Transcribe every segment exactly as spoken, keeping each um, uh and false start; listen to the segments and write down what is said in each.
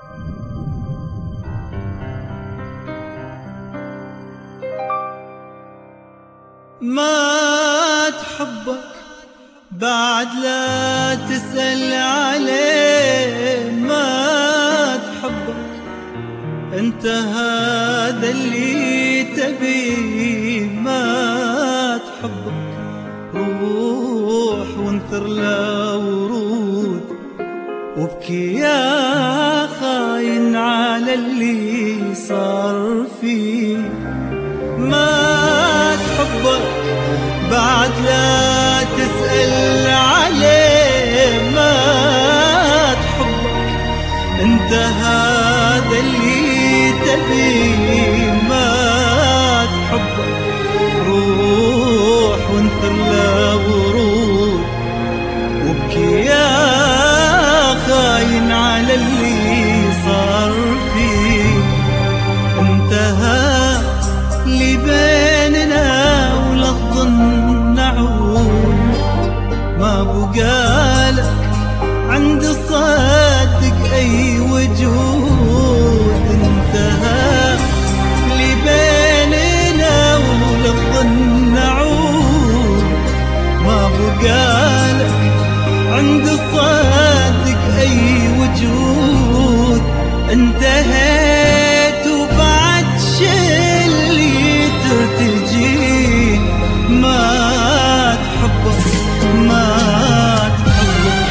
ما تحبك بعد لا تسأل عليه، ما تحبك انت هذا اللي تبيه. ما تحبك روح وانثر له ورود وابكي يا خاين على اللي صار فيه. ما تحبك بعد لا تسأل عليه، ما تحبك انت هذا اللي تبيه. ما تحبك روح وانثر له ورود وابكي يا خاين على اللي صار فيه. انتهى اللي بيننا ولا تظن نعود، ما بقالك عند صدق اي وجود. انتهى اللي بيننا ولا تظن نعود، ما بقالك عند صدق اي وجود. انتهيت وبعد شلي ترتجي. ما تحبك ما تحبك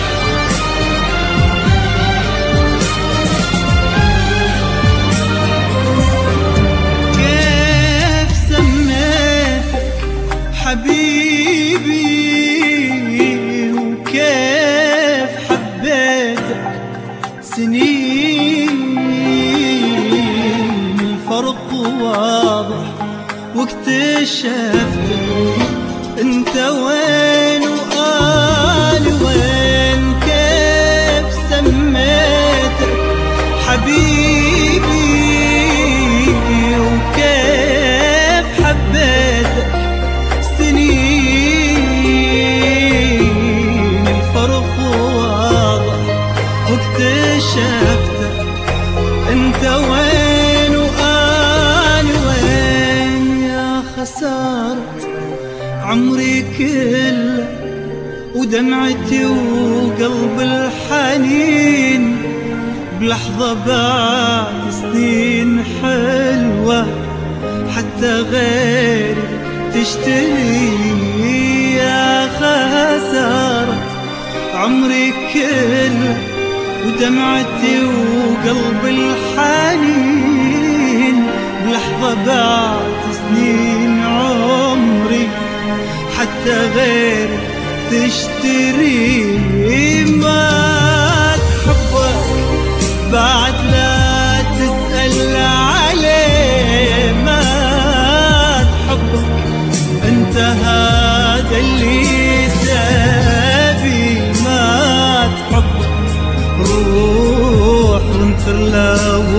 كيف سميتك حبيبي وكيف حبيتك سنين. الفرق واضح واكتشفتك انت وين وآل وين. كيف سميتك حبيبي وكيف حبيتك سنين. الفرق واضح واكتشفتك انت وين وآل وين. يا خسارة عمري كله ودمعتي وقلب الحنين، بلحظة بعد سنين حلوة حتى غيري تشتري. يا خسارة عمري كله ودمعتي وقلب الحنين، بلحظة بعد سنين عمري حتى غير تشتري. ما تحبك بعد لا تسأل عليه، ما تحبك انت هذا اللي تبي. ما تحبك روح وانثر له